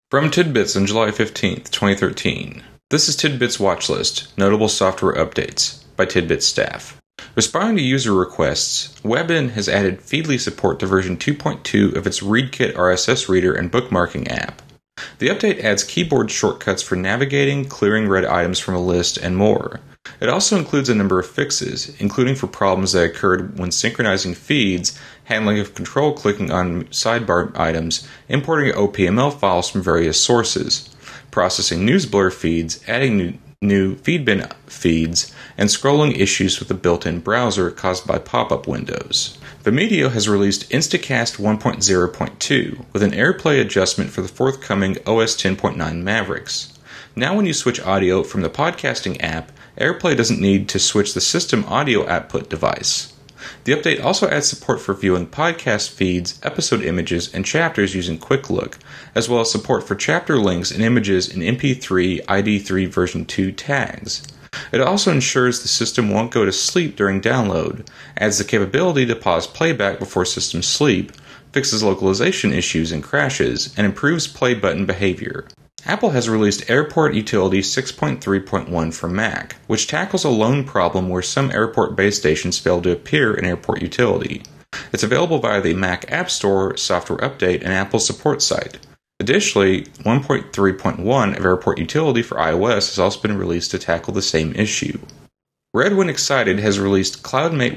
From Tidbits on July 15th, 2013. This is Tidbits Watchlist, Notable Software Updates, by Tidbits staff. Responding to user requests, Webin has added Feedly support to version 2.2 of its ReadKit RSS reader and bookmarking app. The update adds keyboard shortcuts for navigating, clearing read items from a list, and more. It also includes a number of fixes, including for problems that occurred when synchronizing feeds, handling of control clicking on sidebar items, importing OPML files from various sources, processing NewsBlur feeds, adding new Feedbin feeds, and scrolling issues with the built-in browser caused by pop-up windows. Vimeo has released Instacast 1.0.2 with an AirPlay adjustment for the forthcoming OS 10.9 Mavericks. Now when you switch audio from the podcasting app, AirPlay doesn't need to switch the system audio output device. The update also adds support for viewing podcast feeds, episode images, and chapters using Quick Look, as well as support for chapter links and images in MP3 ID3 version 2 tags. It also ensures the system won't go to sleep during download, adds the capability to pause playback before system sleep, fixes localization issues and crashes, and improves play button behavior. Apple has released Airport Utility 6.3.1 for Mac, which tackles a lone problem where some airport base stations fail to appear in Airport Utility. It's available via the Mac App Store, Software Update, and Apple support site. Additionally, 1.3.1 of Airport Utility for iOS has also been released to tackle the same issue. Redwin Excited has released CloudMate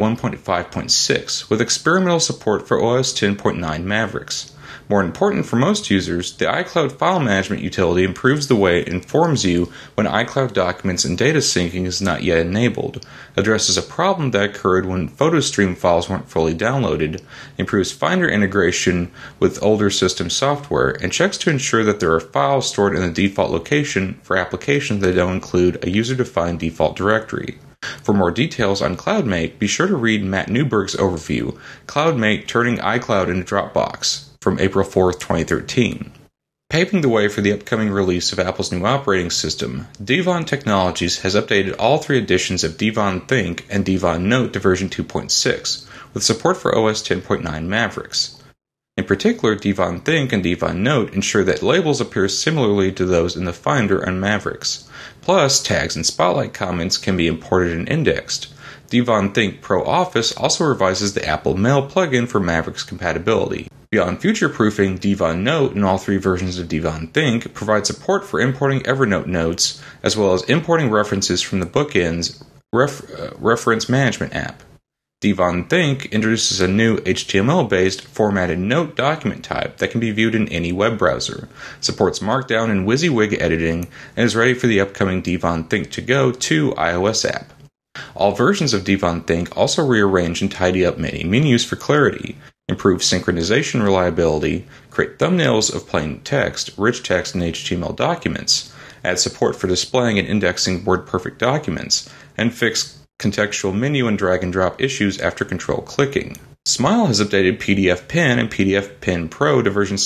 1.5.6 with experimental support for OS 10.9 Mavericks. More important for most users, the iCloud File Management utility improves the way it informs you when iCloud documents and data syncing is not yet enabled, addresses a problem that occurred when PhotoStream files weren't fully downloaded, improves Finder integration with older system software, and checks to ensure that there are files stored in the default location for applications that don't include a user-defined default directory. For more details on CloudMate, be sure to read Matt Newberg's overview, CloudMate Turning iCloud into Dropbox, from April 4, 2013. Paving the way for the upcoming release of Apple's new operating system, Devon Technologies has updated all 3 editions of Devon Think and Devon Note to version 2.6, with support for OS 10.9 Mavericks. In particular, Devon Think and Devon Note ensure that labels appear similarly to those in the Finder on Mavericks. Plus, tags and Spotlight comments can be imported and indexed. Devon Think Pro Office also revises the Apple Mail plugin for Mavericks compatibility. Beyond future-proofing, Devon Note and all 3 versions of Devon Think provide support for importing Evernote notes, as well as importing references from the Bookends reference management app. Devon Think introduces a new HTML-based formatted note document type that can be viewed in any web browser, supports Markdown and WYSIWYG editing, and is ready for the upcoming Devon Think To Go 2 iOS app. All versions of Devon Think also rearrange and tidy up many menus for clarity, improve synchronization reliability, create thumbnails of plain text, rich text, and HTML documents, add support for displaying and indexing WordPerfect documents, and fix contextual menu and drag-and-drop issues after control clicking. Smile has updated PDFpen and PDFpen Pro to version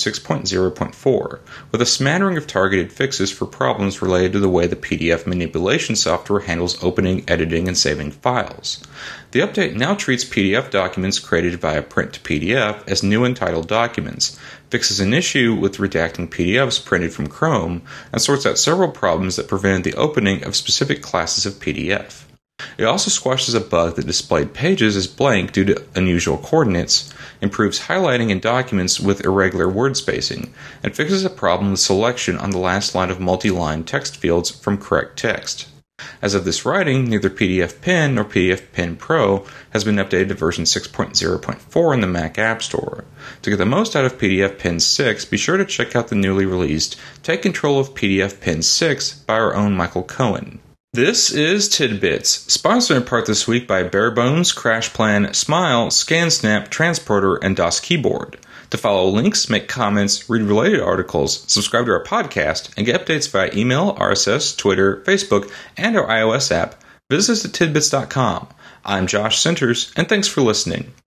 6.0.4, with a smattering of targeted fixes for problems related to the way the PDF manipulation software handles opening, editing, and saving files. The update now treats PDF documents created via print to PDF as new entitled documents, fixes an issue with redacting PDFs printed from Chrome, and sorts out several problems that prevented the opening of specific classes of PDF. It also squashes a bug that displayed pages as blank due to unusual coordinates, improves highlighting in documents with irregular word spacing, and fixes a problem with selection on the last line of multi-line text fields from correct text. As of this writing, neither PDFpen nor PDFpen Pro has been updated to version 6.0.4 in the Mac App Store. To get the most out of PDFpen 6, be sure to check out the newly released Take Control of PDFpen 6 by our own Michael Cohen. This is Tidbits, sponsored in part this week by Barebones, CrashPlan, Smile, ScanSnap, Transporter, and DOS Keyboard. To follow links, make comments, read related articles, subscribe to our podcast, and get updates via email, RSS, Twitter, Facebook, and our iOS app, visit us at tidbits.com. I'm Josh Centers, and thanks for listening.